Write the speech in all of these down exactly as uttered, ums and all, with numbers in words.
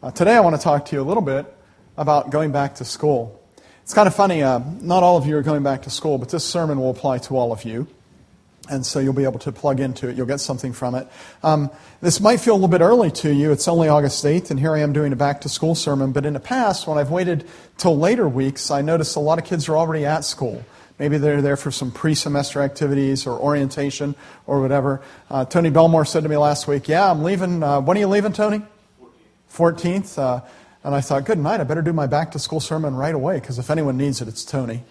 Uh, today I want to talk to you a little bit about going back to school. It's kind of funny, uh, not all of you are going back to school, but this sermon will apply to all of you. And so you'll be able to plug into it. You'll get something from it. Um, this might feel a little bit early to you. It's only August eighth, and here I am doing a back-to-school sermon. But in the past, when I've waited till later weeks, I noticed a lot of kids are already at school. Maybe they're there for some pre-semester activities or orientation or whatever. Uh, Tony Belmore said to me last week, yeah, I'm leaving. Uh, when are you leaving, Tony? fourteenth. Uh, and I thought, good night, I better do my back-to-school sermon right away, because if anyone needs it, it's Tony.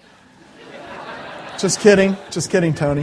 Just kidding. Just kidding, Tony.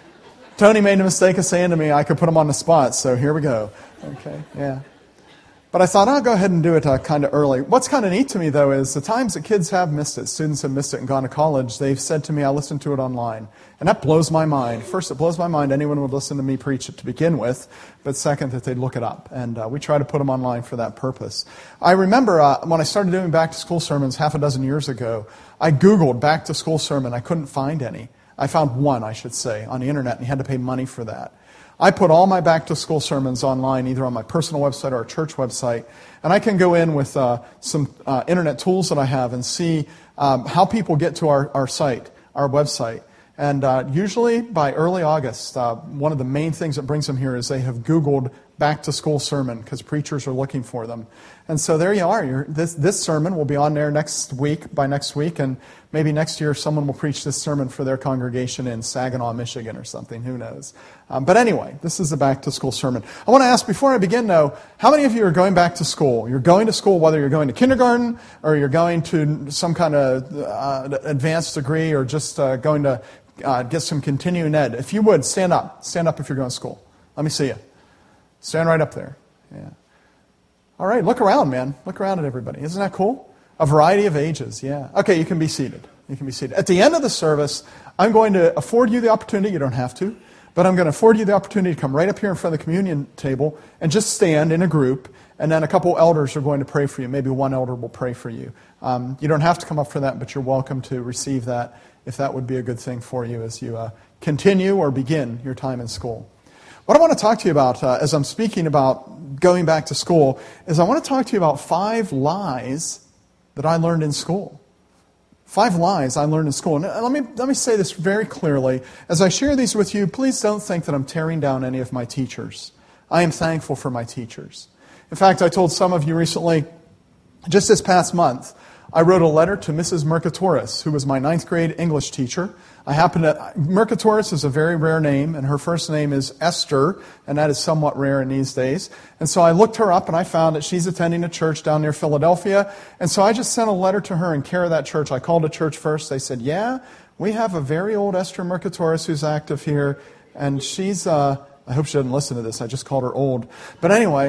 Tony made the mistake of saying to me I could put him on the spot, so here we go. Okay, yeah. But I thought I'll go ahead and do it uh, kind of early. What's kind of neat to me, though, is the times that kids have missed it, students have missed it and gone to college, they've said to me, I listened to it online. And that blows my mind. First, it blows my mind anyone would listen to me preach it to begin with, but second, that they'd look it up. And uh, we try to put them online for that purpose. I remember uh, when I started doing back-to-school sermons half a dozen years ago, I Googled back-to-school sermon. I couldn't find any. I found one, I should say, on the internet, and you had to pay money for that. I put all my back-to-school sermons online, either on my personal website or a church website, and I can go in with uh, some uh, internet tools that I have and see um, how people get to our, our site, our website. And uh, usually by early August, uh, one of the main things that brings them here is they have Googled back-to-school sermon, because preachers are looking for them. And so there you are. You're, this, this sermon will be on there next week, by next week, and maybe next year someone will preach this sermon for their congregation in Saginaw, Michigan or something. Who knows? Um, but anyway, this is a back-to-school sermon. I want to ask, before I begin, though, how many of you are going back to school? You're going to school, whether you're going to kindergarten or you're going to some kind of uh, advanced degree or just uh, going to uh, get some continuing ed. If you would, stand up. Stand up if you're going to school. Let me see you. Stand right up there. Yeah. All right, look around, man. Look around at everybody. Isn't that cool? A variety of ages, yeah. Okay, you can be seated. You can be seated. At the end of the service, I'm going to afford you the opportunity, you don't have to, but I'm going to afford you the opportunity to come right up here in front of the communion table and just stand in a group, and then a couple elders are going to pray for you. Maybe one elder will pray for you. Um, you don't have to come up for that, but you're welcome to receive that if that would be a good thing for you as you uh, continue or begin your time in school. What I want to talk to you about uh, as I'm speaking about going back to school is I want to talk to you about five lies that I learned in school. Five lies I learned in school. And let me, let me say this very clearly. As I share these with you, please don't think that I'm tearing down any of my teachers. I am thankful for my teachers. In fact, I told some of you recently, just this past month, I wrote a letter to Missus Mercatoris, who was my ninth grade English teacher. I happen to, Mercatoris is a very rare name, and her first name is Esther, and that is somewhat rare in these days. And so I looked her up, and I found that she's attending a church down near Philadelphia. And so I just sent a letter to her in care of that church. I called the church first. They said, yeah, we have a very old Esther Mercatoris who's active here, and she's, uh, I hope she doesn't listen to this. I just called her old. But anyway,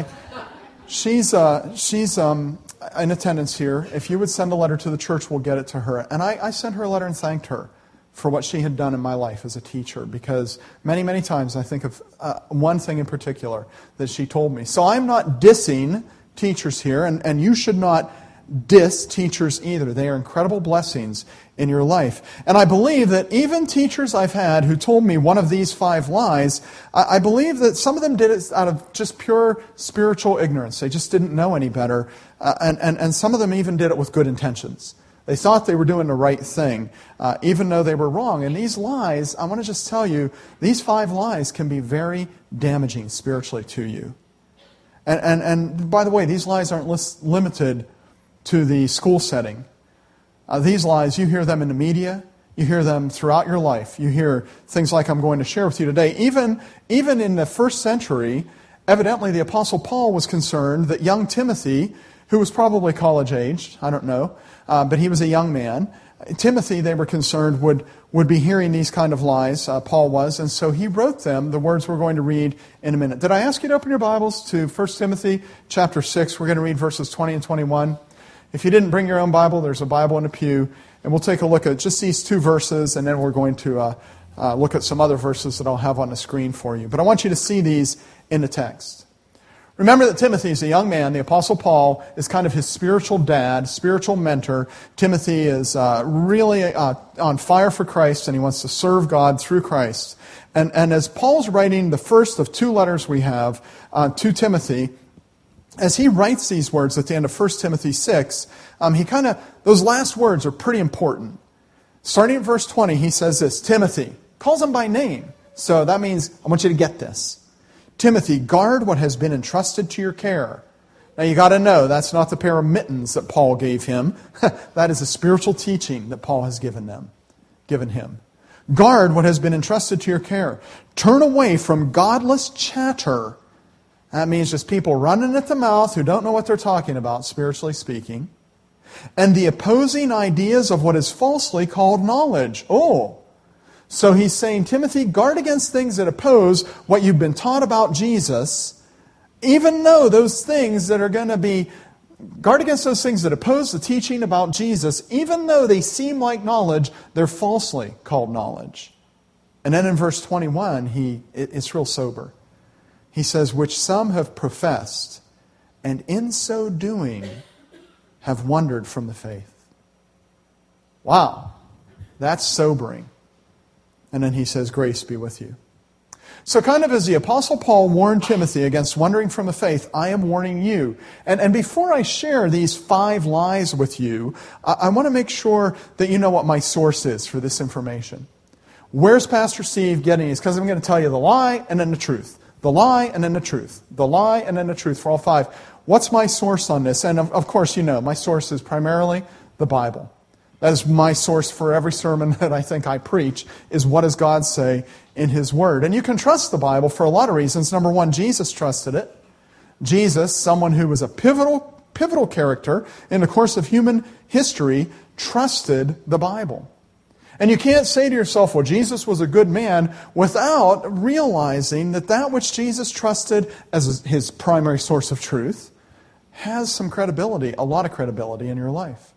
she's, uh, she's, um, in attendance here. If you would send a letter to the church, we'll get it to her. And I, I sent her a letter and thanked her for what she had done in my life as a teacher, because many, many times I think of uh, one thing in particular that she told me. So I'm not dissing teachers here, and, and you should not diss teachers either. They are incredible blessings in your life. And I believe that even teachers I've had who told me one of these five lies, I, I believe that some of them did it out of just pure spiritual ignorance. They just didn't know any better. Uh, and, and, and some of them even did it with good intentions. They thought they were doing the right thing, uh, even though they were wrong. And these lies, I want to just tell you, these five lies can be very damaging spiritually to you. And, and, and by the way, these lies aren't lis- limited to the school setting. Uh, these lies, you hear them in the media. You hear them throughout your life. You hear things like I'm going to share with you today. Even, even in the first century, evidently the Apostle Paul was concerned that young Timothy, who was probably college-aged, I don't know, uh, but he was a young man. Timothy, they were concerned, would, would be hearing these kind of lies, uh, Paul was, and so he wrote them, the words we're going to read in a minute. Did I ask you to open your Bibles to First Timothy chapter six? We're going to read verses twenty and twenty-one. If you didn't bring your own Bible, there's a Bible in the pew, and we'll take a look at just these two verses, and then we're going to uh, uh, look at some other verses that I'll have on the screen for you. But I want you to see these in the text. Remember that Timothy is a young man. The Apostle Paul is kind of his spiritual dad, spiritual mentor. Timothy is uh, really uh, on fire for Christ, and he wants to serve God through Christ. And, and as Paul's writing the first of two letters we have uh, to Timothy, as he writes these words at the end of First Timothy six, um, he kind of, those last words are pretty important. Starting at verse twenty, he says this, Timothy, calls him by name. So that means, I want you to get this. Timothy, guard what has been entrusted to your care. Now you got to know, that's not the pair of mittens that Paul gave him. That is a spiritual teaching that Paul has given them, given him. Guard what has been entrusted to your care. Turn away from godless chatter. That means just people running at the mouth who don't know what they're talking about, spiritually speaking. And the opposing ideas of what is falsely called knowledge. Oh, so he's saying, Timothy, guard against things that oppose what you've been taught about Jesus, even though those things that are going to be, guard against those things that oppose the teaching about Jesus, even though they seem like knowledge, they're falsely called knowledge. And then in verse twenty-one, he it, it's real sober. He says, which some have professed, and in so doing have wandered from the faith. Wow, that's sobering. And then he says, grace be with you. So kind of as the Apostle Paul warned Timothy against wandering from the faith, I am warning you. And, and before I share these five lies with you, I, I want to make sure that you know what my source is for this information. Where's Pastor Steve getting this? Because I'm going to tell you the lie and then the truth. The lie and then the truth. The lie and then the truth for all five. What's my source on this? And of, of course, you know, my source is primarily the Bible. That is my source for every sermon that I think I preach, is what does God say in His Word. And you can trust the Bible for a lot of reasons. Number one, Jesus trusted it. Jesus, someone who was a pivotal, pivotal character in the course of human history, trusted the Bible. And you can't say to yourself, well, Jesus was a good man, without realizing that that which Jesus trusted as his primary source of truth has some credibility, a lot of credibility in your life.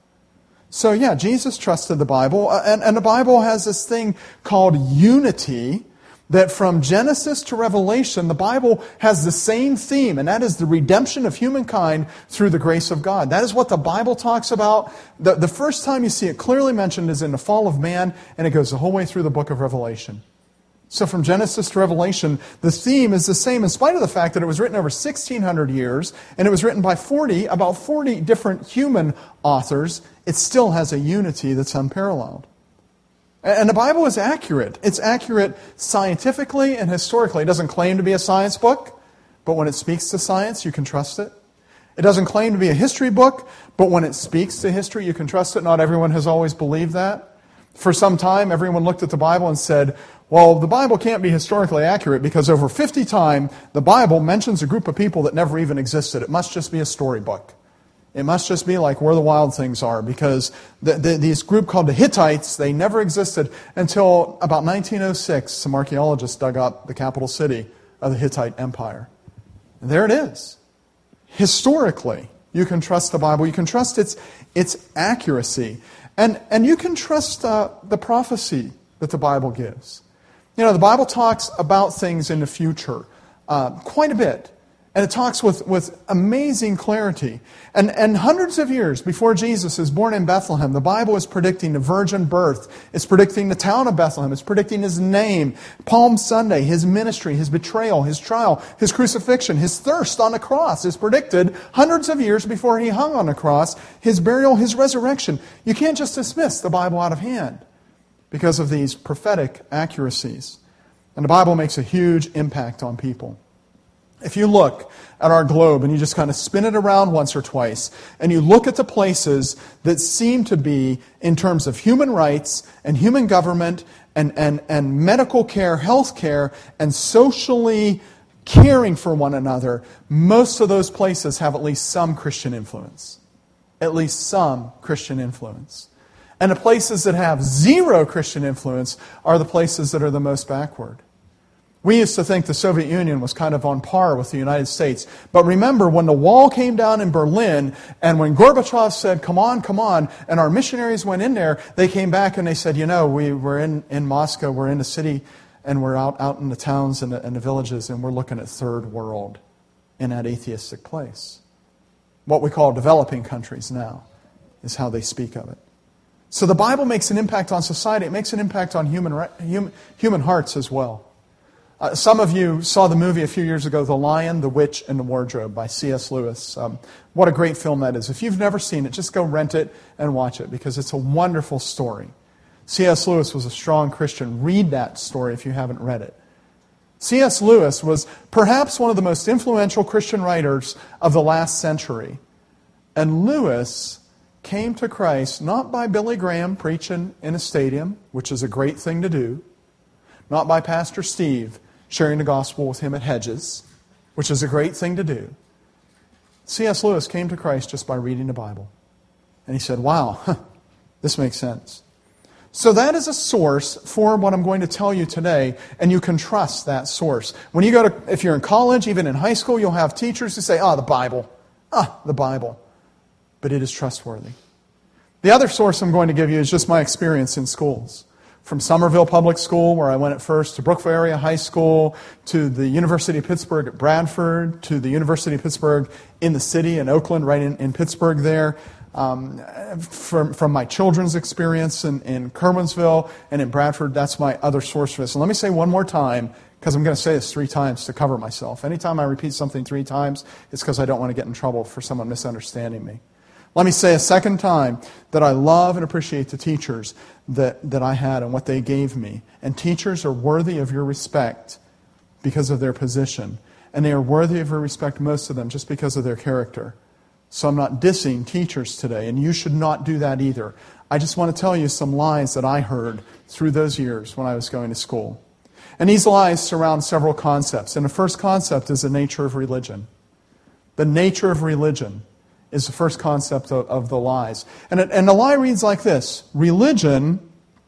So yeah, Jesus trusted the Bible, and, and the Bible has this thing called unity, that from Genesis to Revelation, the Bible has the same theme, and that is the redemption of humankind through the grace of God. That is what the Bible talks about. The, the first time you see it clearly mentioned is in the fall of man, and it goes the whole way through the book of Revelation. So from Genesis to Revelation, the theme is the same, in spite of the fact that it was written over sixteen hundred years, and it was written by forty, about forty different human authors. It still has a unity that's unparalleled. And the Bible is accurate. It's accurate scientifically and historically. It doesn't claim to be a science book, but when it speaks to science, you can trust it. It doesn't claim to be a history book, but when it speaks to history, you can trust it. Not everyone has always believed that. For some time, everyone looked at the Bible and said, well, the Bible can't be historically accurate because over fifty times, the Bible mentions a group of people that never even existed. It must just be a storybook. It must just be like Where the Wild Things Are, because the, the, these group called the Hittites, they never existed until about nineteen oh six. Some archaeologists dug up the capital city of the Hittite Empire. And there it is. Historically, you can trust the Bible. You can trust its its accuracy. And, and you can trust uh, the prophecy that the Bible gives. You know, the Bible talks about things in the future uh, quite a bit. And it talks with, with amazing clarity. And, and hundreds of years before Jesus is born in Bethlehem, the Bible is predicting the virgin birth. It's predicting the town of Bethlehem. It's predicting His name, Palm Sunday, His ministry, His betrayal, His trial, His crucifixion, His thirst on the cross is predicted hundreds of years before He hung on the cross, His burial, His resurrection. You can't just dismiss the Bible out of hand because of these prophetic accuracies. And the Bible makes a huge impact on people. If you look at our globe and you just kind of spin it around once or twice, and you look at the places that seem to be, in terms of human rights and human government and, and, and medical care, health care, and socially caring for one another, most of those places have at least some Christian influence. At least some Christian influence. And the places that have zero Christian influence are the places that are the most backward. We used to think the Soviet Union was kind of on par with the United States. But remember, when the wall came down in Berlin, and when Gorbachev said, come on, come on, and our missionaries went in there, they came back and they said, you know, we were in, in Moscow, we're in the city, and we're out, out in the towns and the, and the villages, and we're looking at third world in that atheistic place. What we call developing countries now is how they speak of it. So the Bible makes an impact on society. It makes an impact on human, human, human hearts as well. Uh, some of you saw the movie a few years ago, The Lion, the Witch, and the Wardrobe by C S Lewis. Um, what a great film that is. If you've never seen it, just go rent it and watch it because it's a wonderful story. C S Lewis was a strong Christian. Read that story if you haven't read it. C S Lewis was perhaps one of the most influential Christian writers of the last century. And Lewis came to Christ not by Billy Graham preaching in a stadium, which is a great thing to do, not by Pastor Steve sharing the gospel with him at Hedges, which is a great thing to do. C S Lewis came to Christ just by reading the Bible. And he said, wow, this makes sense. So that is a source for what I'm going to tell you today, and you can trust that source. When you go to, if you're in college, even in high school, you'll have teachers who say, oh, the Bible. Ah, the Bible. But it is trustworthy. The other source I'm going to give you is just my experience in schools. From Somerville Public School, where I went at first, to Brookville Area High School, to the University of Pittsburgh at Bradford, to the University of Pittsburgh in the city, in Oakland, right in, in Pittsburgh there. Um, from, from my children's experience in, in Kerwinsville and in Bradford, that's my other source for this. And let me say one more time, because I'm going to say this three times to cover myself. Anytime I repeat something three times, it's because I don't want to get in trouble for someone misunderstanding me. Let me say a second time that I love and appreciate the teachers that, that I had and what they gave me. And teachers are worthy of your respect because of their position. And they are worthy of your respect, most of them, just because of their character. So I'm not dissing teachers today, and you should not do that either. I just want to tell you some lies that I heard through those years when I was going to school. And these lies surround several concepts. And the first concept is the nature of religion. The nature of religion is the first concept of, of the lies. And, it, and the lie reads like this: religion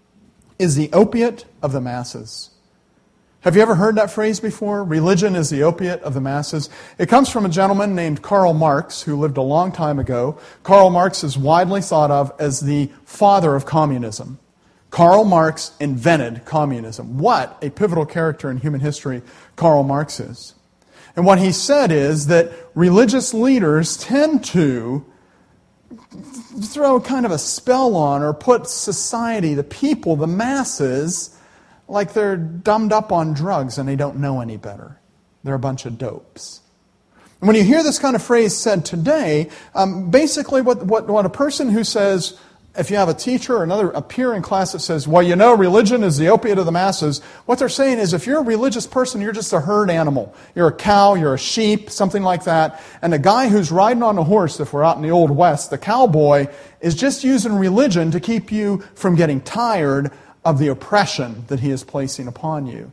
is the opiate of the masses. Have you ever heard that phrase before? Religion is the opiate of the masses. It comes from a gentleman named Karl Marx, who lived a long time ago. Karl Marx is widely thought of as the father of communism. Karl Marx invented communism. What a pivotal character in human history Karl Marx is. And what he said is that religious leaders tend to throw kind of a spell on or put society, the people, the masses, like they're dumbed up on drugs and they don't know any better. They're a bunch of dopes. And when you hear this kind of phrase said today, um, basically what, what, what a person who says, if you have a teacher or another a peer in class that says, well, you know, religion is the opiate of the masses, what they're saying is if you're a religious person, you're just a herd animal. You're a cow, you're a sheep, something like that. And the guy who's riding on a horse, if we're out in the Old West, the cowboy, is just using religion to keep you from getting tired of the oppression that he is placing upon you.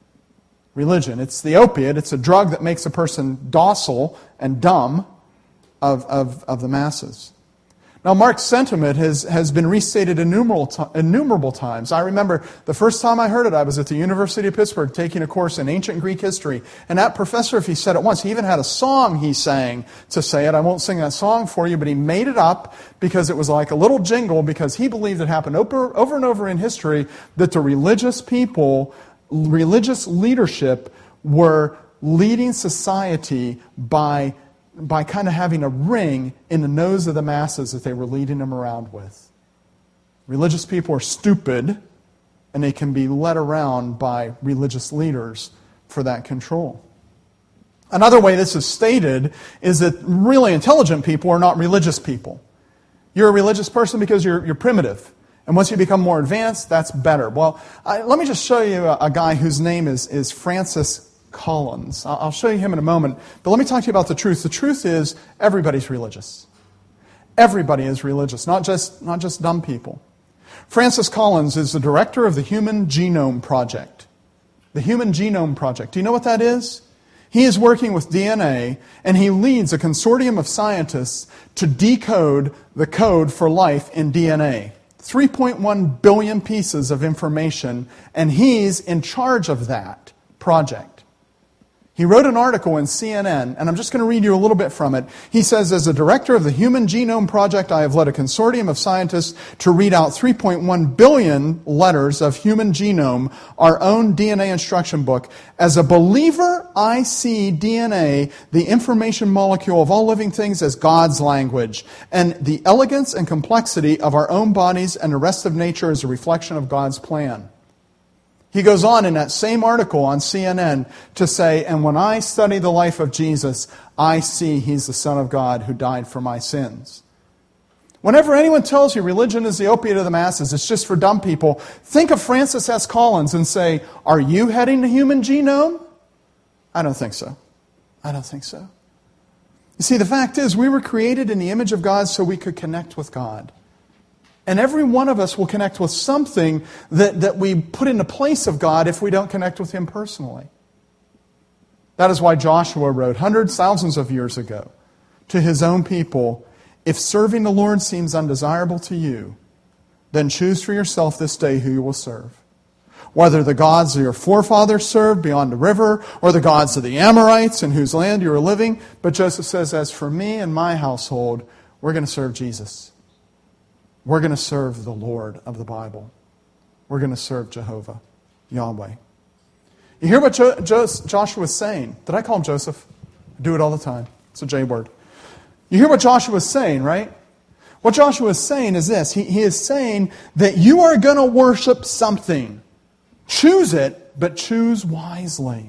Religion, it's the opiate, it's a drug that makes a person docile and dumb of, of, of the masses. Now, Marx's sentiment has, has been restated innumerable, innumerable times. I remember the first time I heard it, I was at the University of Pittsburgh taking a course in ancient Greek history. And that professor, if he said it once, he even had a song he sang to say it. I won't sing that song for you, but he made it up because it was like a little jingle, because he believed it happened over, over and over in history that the religious people, religious leadership, were leading society by by kind of having a ring in the nose of the masses that they were leading them around with. Religious people are stupid, and they can be led around by religious leaders for that control. Another way this is stated is that really intelligent people are not religious people. You're a religious person because you're, you're primitive. And once you become more advanced, that's better. Well, I, let me just show you a, a guy whose name is, is Francis Collins. I'll show you him in a moment, but let me talk to you about the truth. The truth is everybody's religious. Everybody is religious, not just, not just dumb people. Francis Collins is the director of the Human Genome Project. The Human Genome Project. Do you know what that is? He is working with D N A, and he leads a consortium of scientists to decode the code for life in D N A. three point one billion pieces of information, and he's in charge of that project. He wrote an article in C N N, and I'm just going to read you a little bit from it. He says, as the director of the Human Genome Project, I have led a consortium of scientists to read out three point one billion letters of human genome, our own D N A instruction book. As a believer, I see D N A, the information molecule of all living things, as God's language, and the elegance and complexity of our own bodies and the rest of nature as a reflection of God's plan. He goes on in that same article on C N N to say, and when I study the life of Jesus, I see He's the Son of God who died for my sins. Whenever anyone tells you religion is the opiate of the masses, it's just for dumb people, think of Francis S. Collins and say, are you heading the human genome? I don't think so. I don't think so. You see, the fact is, we were created in the image of God so we could connect with God. And every one of us will connect with something that, that we put in the place of God if we don't connect with Him personally. That is why Joshua wrote hundreds, thousands of years ago to his own people, if serving the Lord seems undesirable to you, then choose for yourself this day who you will serve. Whether the gods of your forefathers served beyond the river, or the gods of the Amorites in whose land you are living. But Joseph says, as for me and my household, we're going to serve Jesus. We're going to serve the Lord of the Bible. We're going to serve Jehovah, Yahweh. You hear what jo- jo- Joshua is saying. Did I call him Joseph? I do it all the time. It's a J word. You hear what Joshua is saying, right? What Joshua is saying is this. He, he is saying that you are going to worship something. Choose it, but choose wisely.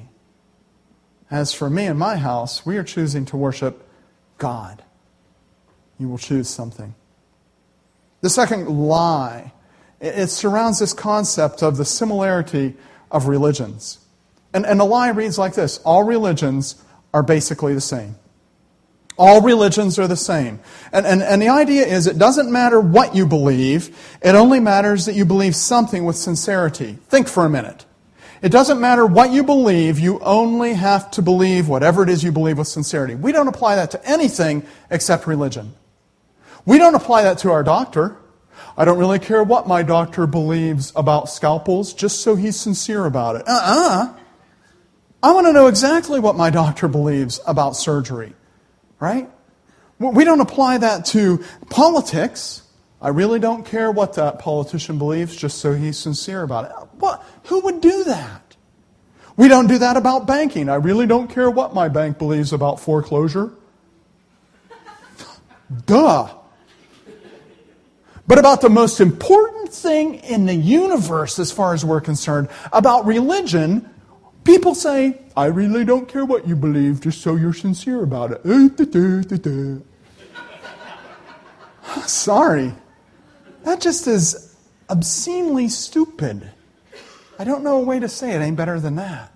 As for me and my house, we are choosing to worship God. You will choose something. The second lie, it surrounds this concept of the similarity of religions. And, and the lie reads like this. All religions are basically the same. All religions are the same. And, and, and the idea is it doesn't matter what you believe. It only matters that you believe something with sincerity. Think for a minute. It doesn't matter what you believe. You only have to believe whatever it is you believe with sincerity. We don't apply that to anything except religion. We don't apply that to our doctor. I don't really care what my doctor believes about scalpels, just so he's sincere about it. Uh-uh. I want to know exactly what my doctor believes about surgery. Right? We don't apply that to politics. I really don't care what that politician believes, just so he's sincere about it. What? Who would do that? We don't do that about banking. I really don't care what my bank believes about foreclosure. Duh. But about the most important thing in the universe, as far as we're concerned, about religion, people say, I really don't care what you believe, just so you're sincere about it. Sorry. That just is obscenely stupid. I don't know a way to say it ain't better than that.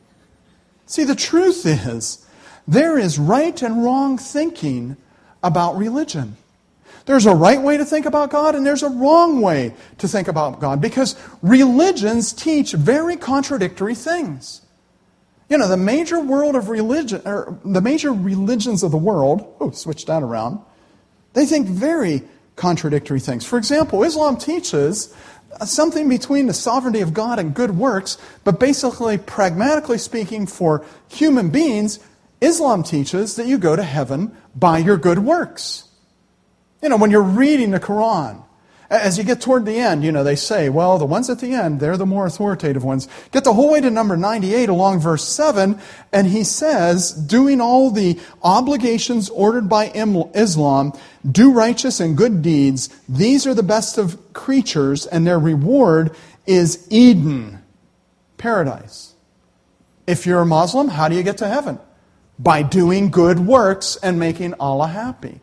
See, the truth is, there is right and wrong thinking about religion. There's a right way to think about God, and there's a wrong way to think about God, because religions teach very contradictory things. You know, the major world of religion, or the major religions of the world, oh, switch that around, they think very contradictory things. For example, Islam teaches something between the sovereignty of God and good works, but basically, pragmatically speaking, for human beings, Islam teaches that you go to heaven by your good works. You know, when you're reading the Quran, as you get toward the end, you know, they say, well, the ones at the end, they're the more authoritative ones. Get the whole way to number ninety-eight along verse seven, and he says, doing all the obligations ordered by Islam, do righteous and good deeds, these are the best of creatures, and their reward is Eden, paradise. If you're a Muslim, how do you get to heaven? By doing good works and making Allah happy.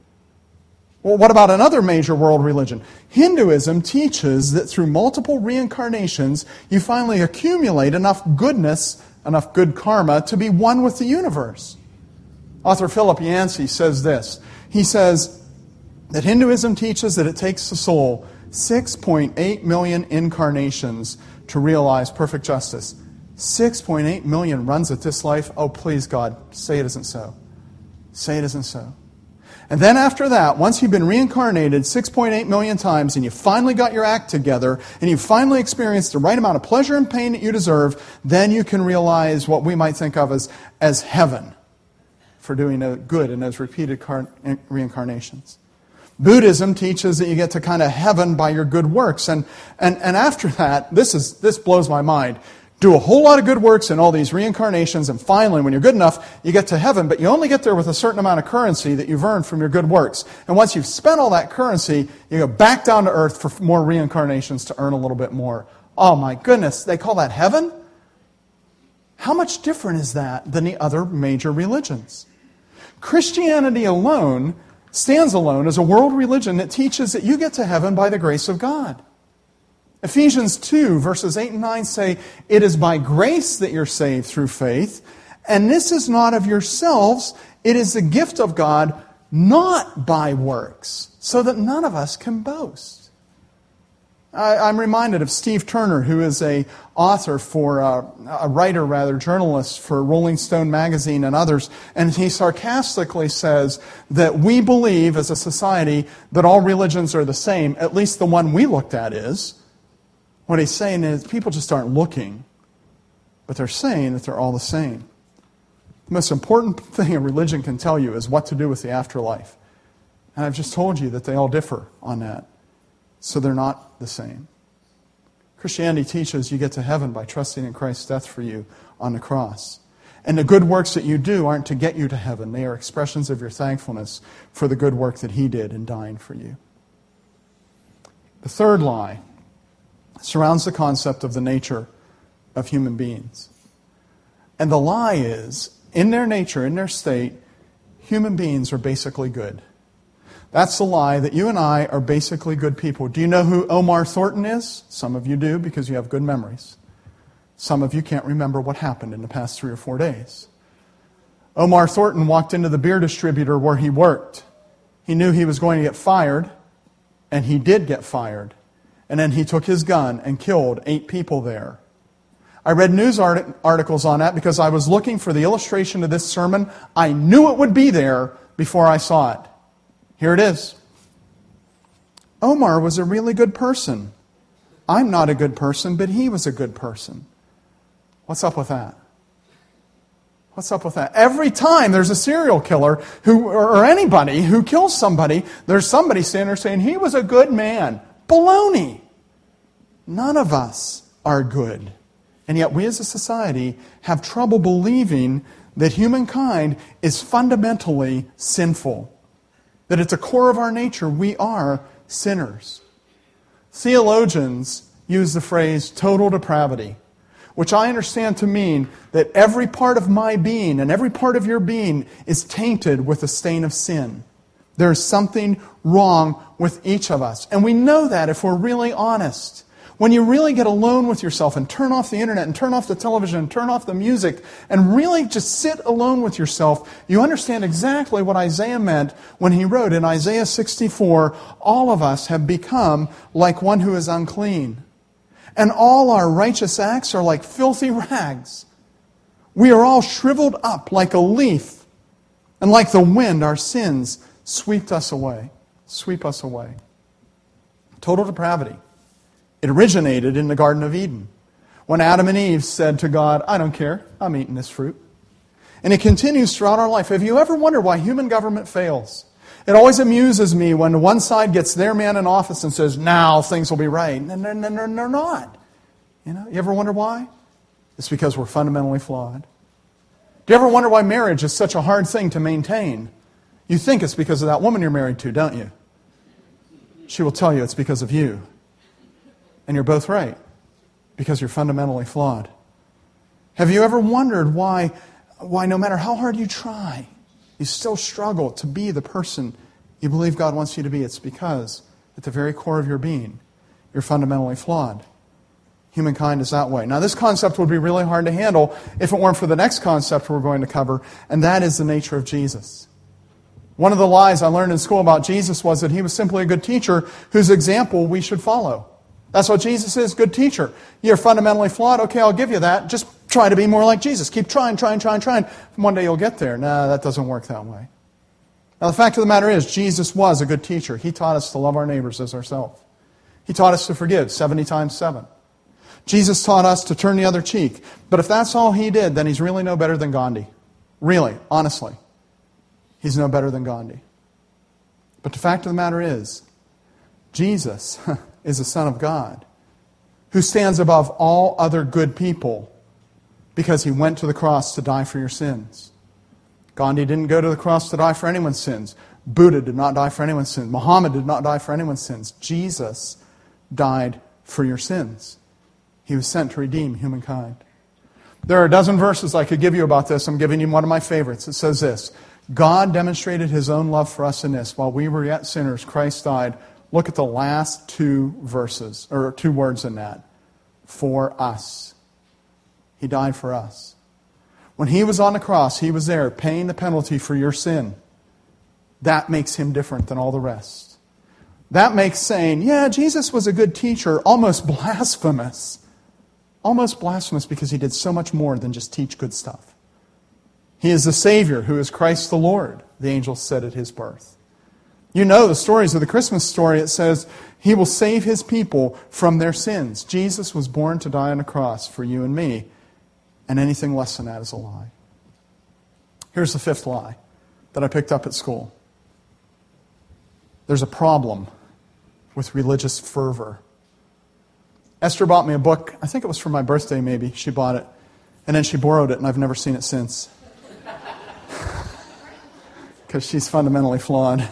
Well, what about another major world religion? Hinduism teaches that through multiple reincarnations, you finally accumulate enough goodness, enough good karma, to be one with the universe. Author Philip Yancey says this. He says that Hinduism teaches that it takes the soul six point eight million incarnations to realize perfect justice. six point eight million runs at this life. Oh, please, God, say it isn't so. Say it isn't so. And then after that, once you've been reincarnated six point eight million times and you finally got your act together and you finally experienced the right amount of pleasure and pain that you deserve, then you can realize what we might think of as, as heaven for doing good in those repeated car- reincarnations. Buddhism teaches that you get to kind of heaven by your good works. And, and, and after that, this is this blows my mind. Do a whole lot of good works in all these reincarnations, and finally, when you're good enough, you get to heaven, but you only get there with a certain amount of currency that you've earned from your good works. And once you've spent all that currency, you go back down to earth for more reincarnations to earn a little bit more Oh my goodness, they call that heaven? How much different is that than the other major religions? Christianity alone stands alone as a world religion that teaches that you get to heaven by the grace of God. Ephesians two, verses eight and nine say, "It is by grace that you're saved through faith, and this is not of yourselves, it is the gift of God, not by works, so that none of us can boast." I, I'm reminded of Steve Turner, who is a author for, uh, a writer rather, journalist for Rolling Stone magazine and others, and he sarcastically says that we believe as a society that all religions are the same, at least the one we looked at is. What he's saying is people just aren't looking, but they're saying that they're all the same. The most important thing a religion can tell you is what to do with the afterlife. And I've just told you that they all differ on that. So they're not the same. Christianity teaches you get to heaven by trusting in Christ's death for you on the cross. And the good works that you do aren't to get you to heaven. They are expressions of your thankfulness for the good work that He did in dying for you. The third lie surrounds the concept of the nature of human beings. And the lie is, in their nature, in their state, human beings are basically good. That's the lie, that you and I are basically good people. Do you know who Omar Thornton is? Some of you do because you have good memories. Some of you can't remember what happened in the past three or four days. Omar Thornton walked into the beer distributor where he worked. He knew he was going to get fired, and he did get fired. And then he took his gun and killed eight people there. I read news art- articles on that because I was looking for the illustration of this sermon. I knew it would be there before I saw it. Here it is. Omar was a really good person. I'm not a good person, but he was a good person. What's up with that? What's up with that? Every time there's a serial killer who, or anybody who kills somebody, there's somebody standing there saying, he was a good man. Baloney. None of us are good. And yet we as a society have trouble believing that humankind is fundamentally sinful. That at the core of our nature, we are sinners. Theologians use the phrase total depravity, which I understand to mean that every part of my being and every part of your being is tainted with a stain of sin. There is something wrong with each of us. And we know that if we're really honest. When you really get alone with yourself and turn off the internet and turn off the television and turn off the music and really just sit alone with yourself, you understand exactly what Isaiah meant when he wrote in Isaiah sixty-four, all of us have become like one who is unclean, and all our righteous acts are like filthy rags. We are all shriveled up like a leaf, and like the wind our sins sweep us away. Sweep us away. Total depravity. It originated in the Garden of Eden, when Adam and Eve said to God, I don't care, I'm eating this fruit. And it continues throughout our life. Have you ever wondered why human government fails? It always amuses me when one side gets their man in office and says, now things will be right. And they're, they're, they're not. You know, you ever wonder why? It's because we're fundamentally flawed. Do you ever wonder why marriage is such a hard thing to maintain? You think it's because of that woman you're married to, don't you? She will tell you it's because of you. And you're both right, because you're fundamentally flawed. Have you ever wondered why, why no matter how hard you try, you still struggle to be the person you believe God wants you to be? It's because at the very core of your being, you're fundamentally flawed. Humankind is that way. Now, this concept would be really hard to handle if it weren't for the next concept we're going to cover, and that is the nature of Jesus. One of the lies I learned in school about Jesus was that he was simply a good teacher whose example we should follow. That's what Jesus is, good teacher. You're fundamentally flawed. Okay, I'll give you that. Just try to be more like Jesus. Keep trying, trying, trying, trying. One day you'll get there. No, that doesn't work that way. Now, the fact of the matter is, Jesus was a good teacher. He taught us to love our neighbors as ourselves. He taught us to forgive seventy times seven. Jesus taught us to turn the other cheek. But if that's all he did, then he's really no better than Gandhi. Really, honestly. He's no better than Gandhi. But the fact of the matter is, Jesus is the Son of God who stands above all other good people because he went to the cross to die for your sins. Gandhi didn't go to the cross to die for anyone's sins. Buddha did not die for anyone's sins. Muhammad did not die for anyone's sins. Jesus died for your sins. He was sent to redeem humankind. There are a dozen verses I could give you about this. I'm giving you one of my favorites. It says this: God demonstrated His own love for us in this. While we were yet sinners, Christ died. Look at the last two verses, or two words in that. For us. He died for us. When He was on the cross, He was there paying the penalty for your sin. That makes Him different than all the rest. That makes saying, yeah, Jesus was a good teacher, almost blasphemous. Almost blasphemous because He did so much more than just teach good stuff. He is the Savior who is Christ the Lord, the angels said at His birth. You know the stories of the Christmas story. It says He will save His people from their sins. Jesus was born to die on a cross for you and me, and anything less than that is a lie. Here's the fifth lie that I picked up at school. There's a problem with religious fervor. Esther bought me a book. I think it was for my birthday maybe. She bought it. And then she borrowed it, and I've never seen it since. Because she's fundamentally flawed.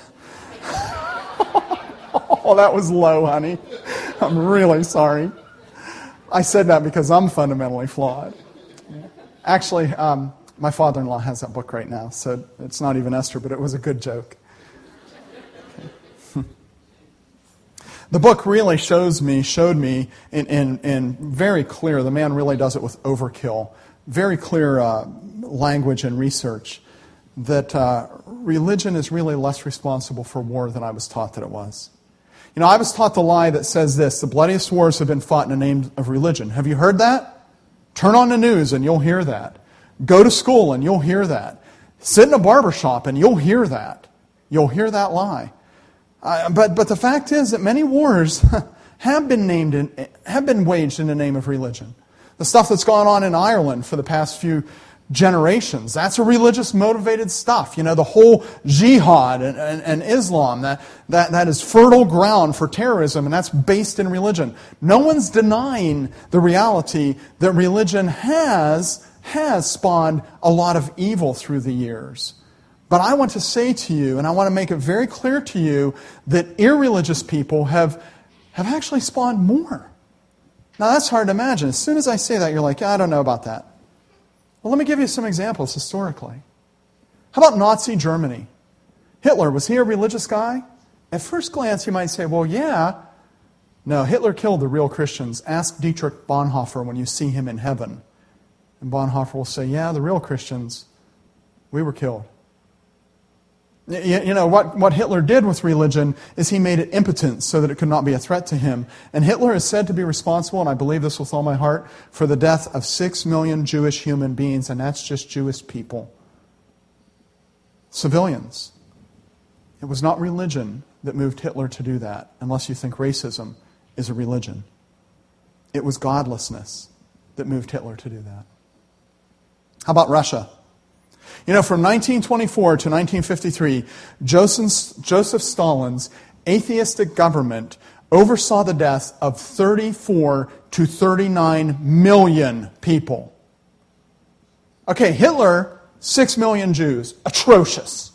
Oh, that was low, honey. I'm really sorry. I said that because I'm fundamentally flawed. Actually, um, my father-in-law has that book right now, so it's not even Esther, but it was a good joke. The book really shows me, showed me in, in, in very clear, the man really does it with overkill, very clear uh, language and research, that uh, religion is really less responsible for war than I was taught that it was. You know, I was taught the lie that says this: the bloodiest wars have been fought in the name of religion. Have you heard that? Turn on the news and you'll hear that. Go to school and you'll hear that. Sit in a barber shop and you'll hear that. You'll hear that lie. Uh, but but the fact is that many wars have been named in, have been waged in the name of religion. The stuff that's gone on in Ireland for the past few generations, that's a religious motivated stuff. You know, the whole jihad and, and, and Islam, that, that, that is fertile ground for terrorism, and that's based in religion. No one's denying the reality that religion has, has spawned a lot of evil through the years. But I want to say to you, and I want to make it very clear to you, that irreligious people have, have actually spawned more. Now that's hard to imagine. As soon as I say that, you're like, yeah, I don't know about that. Well, let me give you some examples historically. How about Nazi Germany? Hitler, was he a religious guy? At first glance, you might say, well, yeah. No, Hitler killed the real Christians. Ask Dietrich Bonhoeffer when you see him in heaven. And Bonhoeffer will say, yeah, the real Christians, we were killed. You know, what, what Hitler did with religion is he made it impotent so that it could not be a threat to him. And Hitler is said to be responsible, and I believe this with all my heart, for the death of six million Jewish human beings, and that's just Jewish people. Civilians. It was not religion that moved Hitler to do that, unless you think racism is a religion. It was godlessness that moved Hitler to do that. How about Russia? You know, from nineteen twenty-four to nineteen fifty-three, Joseph, Joseph Stalin's atheistic government oversaw the death of thirty-four to thirty-nine million people. Okay, Hitler, six million Jews. Atrocious.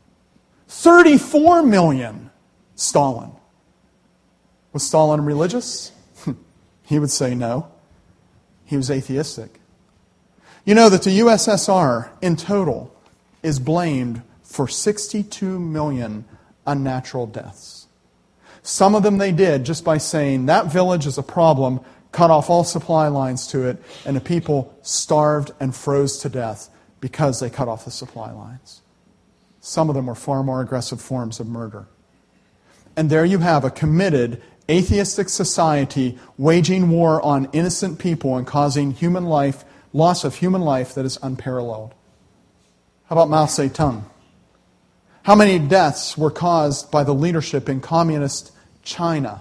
thirty-four million, Stalin. Was Stalin religious? He would say no. He was atheistic. You know that the U S S R in total is blamed for sixty-two million unnatural deaths. Some of them they did just by saying that village is a problem, cut off all supply lines to it, and the people starved and froze to death because they cut off the supply lines. Some of them were far more aggressive forms of murder. And there you have a committed atheistic society waging war on innocent people and causing human life loss of human life that is unparalleled. How about Mao Zedong? How many deaths were caused by the leadership in communist China?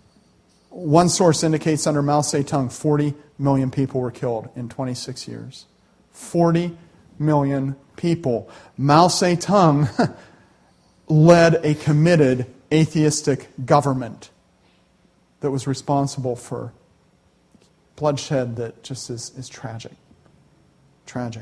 One source indicates under Mao Zedong, forty million people were killed in twenty-six years. forty million people. Mao Zedong led a committed atheistic government that was responsible for bloodshed that just is, is tragic. Tragic.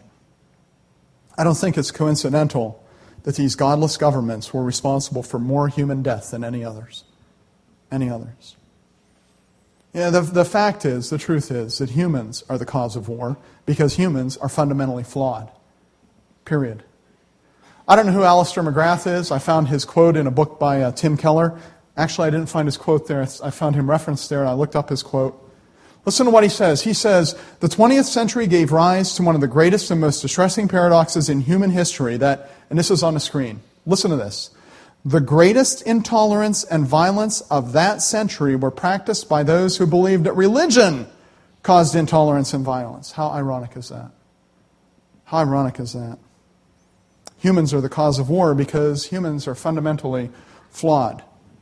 I don't think it's coincidental that these godless governments were responsible for more human death than any others. Any others. You know, the, the fact is, the truth is, that humans are the cause of war because humans are fundamentally flawed. Period. I don't know who Alistair McGrath is. I found his quote in a book by uh, Tim Keller. Actually, I didn't find his quote there. I found him referenced there, and I looked up his quote. Listen to what he says. He says, the twentieth century gave rise to one of the greatest and most distressing paradoxes in human history that, and this is on the screen, listen to this, the greatest intolerance and violence of that century were practiced by those who believed that religion caused intolerance and violence. How ironic is that? How ironic is that? Humans are the cause of war because humans are fundamentally flawed.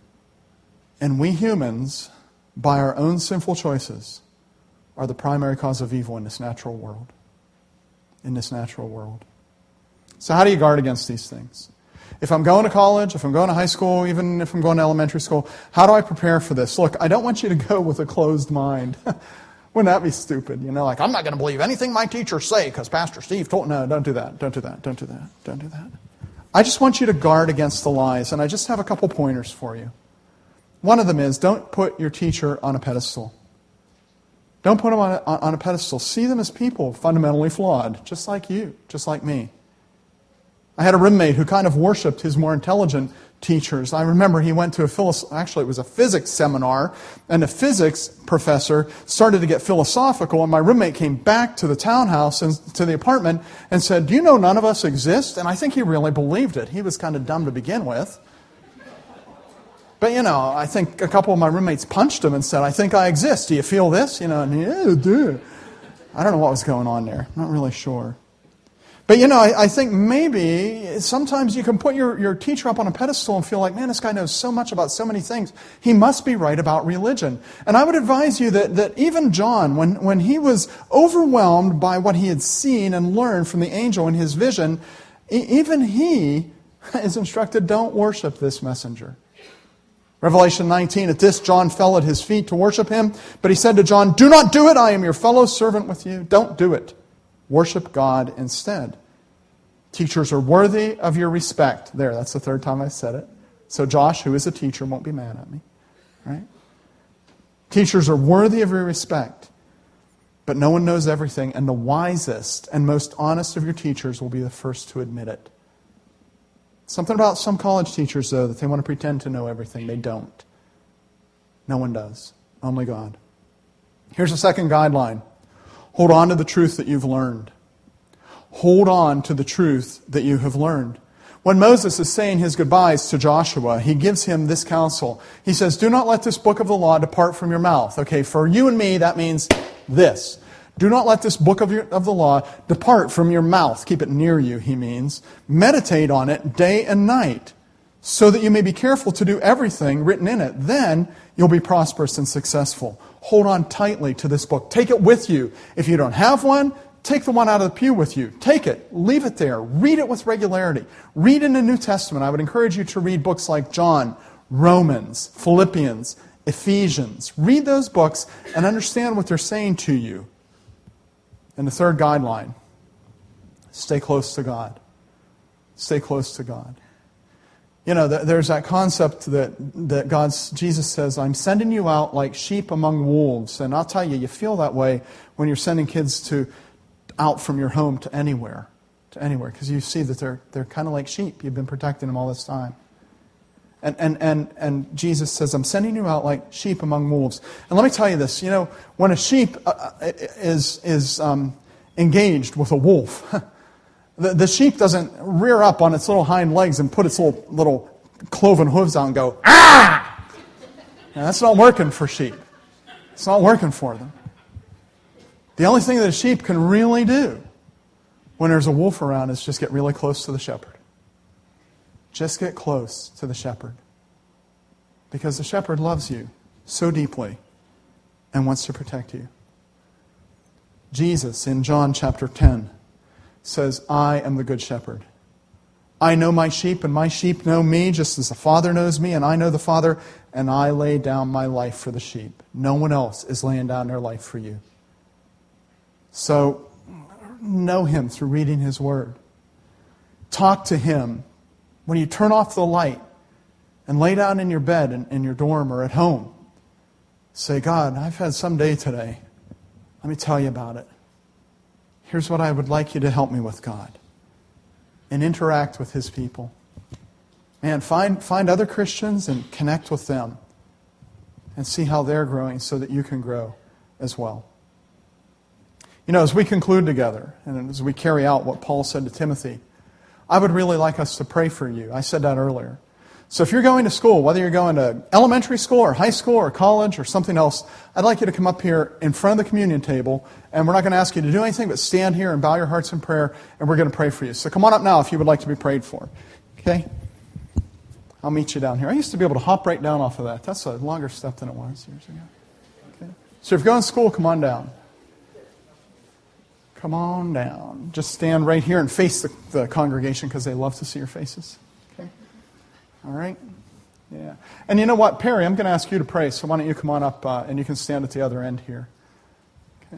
And we humans, by our own sinful choices, are the primary cause of evil in this natural world. In this natural world. So how do you guard against these things? If I'm going to college, if I'm going to high school, even if I'm going to elementary school, how do I prepare for this? Look, I don't want you to go with a closed mind. Wouldn't that be stupid? You know, like, I'm not going to believe anything my teachers say because Pastor Steve told... No, don't do that. Don't do that. Don't do that. Don't do that. I just want you to guard against the lies, and I just have a couple pointers for you. One of them is, don't put your teacher on a pedestal. Don't put them on a, on a pedestal. See them as people, fundamentally flawed, just like you, just like me. I had a roommate who kind of worshipped his more intelligent teachers. I remember he went to a philosoph- actually it was a physics seminar, and the physics professor started to get philosophical, and my roommate came back to the townhouse and to the apartment and said, do you know none of us exist? And I think he really believed it. He was kind of dumb to begin with. But, you know, I think a couple of my roommates punched him and said, I think I exist. Do you feel this? You know, and yeah, dude. I don't know what was going on there. I'm not really sure. But, you know, I, I think maybe sometimes you can put your, your teacher up on a pedestal and feel like, man, this guy knows so much about so many things. He must be right about religion. And I would advise you that, that even John, when, when he was overwhelmed by what he had seen and learned from the angel in his vision, even he is instructed, don't worship this messenger. Revelation nineteen, at this John fell at his feet to worship him, but he said to John, do not do it, I am your fellow servant with you. Don't do it. Worship God instead. Teachers are worthy of your respect. There, that's the third time I said it. So Josh, who is a teacher, won't be mad at me. Right? Teachers are worthy of your respect, but no one knows everything, and the wisest and most honest of your teachers will be the first to admit it. Something about some college teachers, though, that they want to pretend to know everything. They don't. No one does. Only God. Here's a second guideline. Hold on to the truth that you've learned. Hold on to the truth that you have learned. When Moses is saying his goodbyes to Joshua, he gives him this counsel. He says, do not let this book of the law depart from your mouth. Okay, for you and me, that means this. Do not let this book of, your, of the law depart from your mouth. Keep it near you, he means. Meditate on it day and night, so that you may be careful to do everything written in it. Then you'll be prosperous and successful. Hold on tightly to this book. Take it with you. If you don't have one, take the one out of the pew with you. Take it. Leave it there. Read it with regularity. Read in the New Testament. I would encourage you to read books like John, Romans, Philippians, Ephesians. Read those books and understand what they're saying to you. And the third guideline, stay close to God. Stay close to God. You know, there's that concept that, that God's, Jesus says, I'm sending you out like sheep among wolves. And I'll tell you, you feel that way when you're sending kids to out from your home to anywhere. To anywhere. Because you see that they're they're kind of like sheep. You've been protecting them all this time. And, and, and, and Jesus says, I'm sending you out like sheep among wolves. And let me tell you this, you know, when a sheep uh, is, is um, engaged with a wolf, the, the sheep doesn't rear up on its little hind legs and put its little, little cloven hooves out and go, ah! Now, that's not working for sheep. It's not working for them. The only thing that a sheep can really do when there's a wolf around is just get really close to the shepherd. Just get close to the shepherd. Because the shepherd loves you so deeply and wants to protect you. Jesus, in John chapter ten, says, I am the good shepherd. I know my sheep, and my sheep know me, just as the Father knows me, and I know the Father, and I lay down my life for the sheep. No one else is laying down their life for you. So, know Him through reading His Word. Talk to Him. When you turn off the light and lay down in your bed in, in your dorm or at home, Say, God, I've had some day today. Let me tell you about it. Here's what I would like you to help me with, God. And interact with His people. Man, find, find other Christians and connect with them. And see how they're growing so that you can grow as well. You know, as we conclude together, and as we carry out what Paul said to Timothy, I would really like us to pray for you. I said that earlier. So if you're going to school, whether you're going to elementary school or high school or college or something else, I'd like you to come up here in front of the communion table, and we're not going to ask you to do anything but stand here and bow your hearts in prayer, and we're going to pray for you. So come on up now if you would like to be prayed for. Okay? I'll meet you down here. I used to be able to hop right down off of that. That's a longer step than it was years ago. Okay? So if you're going to school, come on down. Come on down. Just stand right here and face the, the congregation because they love to see your faces. Okay? All right? Yeah. And you know what, Perry, I'm going to ask you to pray, so why don't you come on up uh, and you can stand at the other end here. Okay.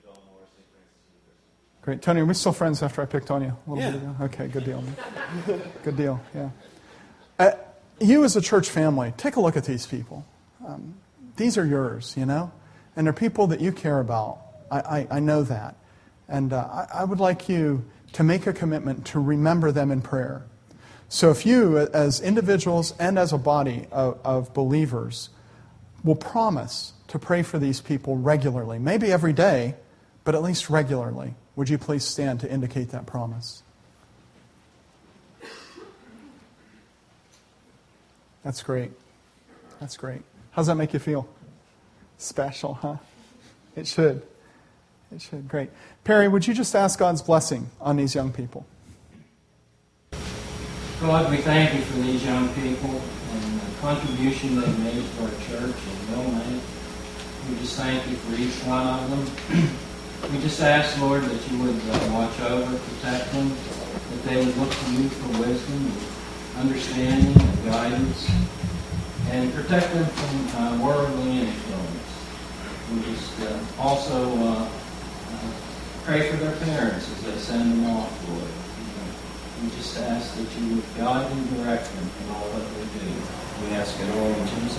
Great. Tony, are we still friends after I picked on you a little yeah. bit ago? Okay, good deal. Good deal, yeah. Uh, you as a church family, take a look at these people. Um, these are yours, you know? And they're people that you care about. I, I, I know that. And uh, I, I would like you to make a commitment to remember them in prayer. So if you, as individuals and as a body of, of believers, will promise to pray for these people regularly, maybe every day, but at least regularly, would you please stand to indicate that promise? That's great. That's great. How does that make you feel? Special, huh? It should. It should. Great. Perry, would you just ask God's blessing on these young people? God, we thank you for these young people and the contribution they've made to our church and will make. We just thank you for each one of them. We just ask, Lord, that you would uh, watch over, protect them, that they would look to you for wisdom, understanding, and guidance, and protect them from uh, worldly influence. We just uh, also uh, uh, pray for their parents as they send them off, Lord. We just ask that you would guide and direct them in all that they do. We ask it all in Jesus'